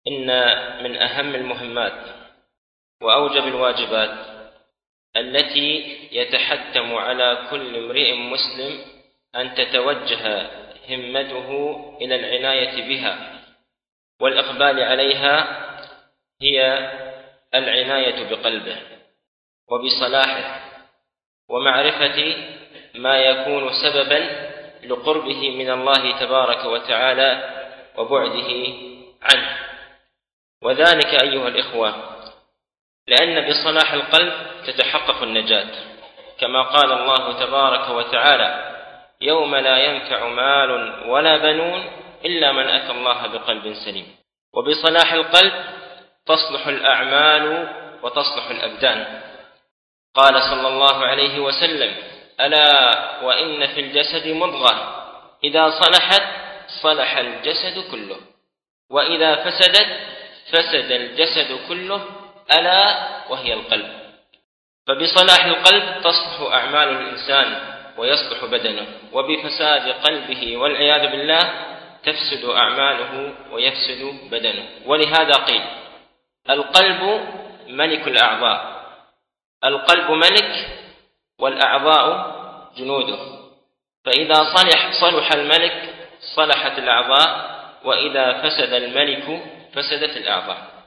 إن من أهم المهمات وأوجب الواجبات التي يتحتم على كل امرئ مسلم أن تتوجه همته إلى العناية بها والإقبال عليها هي العناية بقلبه وبصلاحه ومعرفة ما يكون سببا لقربه من الله تبارك وتعالى وبعده عنه. وذلك أيها الإخوة لأن بصلاح القلب تتحقق النجاة، كما قال الله تبارك وتعالى: يوم لا ينفع مال ولا بنون إلا من أتى الله بقلب سليم. وبصلاح القلب تصلح الأعمال وتصلح الأبدان. قال صلى الله عليه وسلم: ألا وإن في الجسد مضغة إذا صلحت صلح الجسد كله وإذا فسدت فسد الجسد كله ألا وهي القلب. فبصلاح القلب تصلح أعمال الإنسان ويصلح بدنه، وبفساد قلبه والعياذ بالله تفسد أعماله ويفسد بدنه. ولهذا قيل: القلب ملك الأعضاء، القلب ملك والأعضاء جنوده، فإذا صلح الملك صلحت الأعضاء، وإذا فسد الملك فسدت الأعضاء.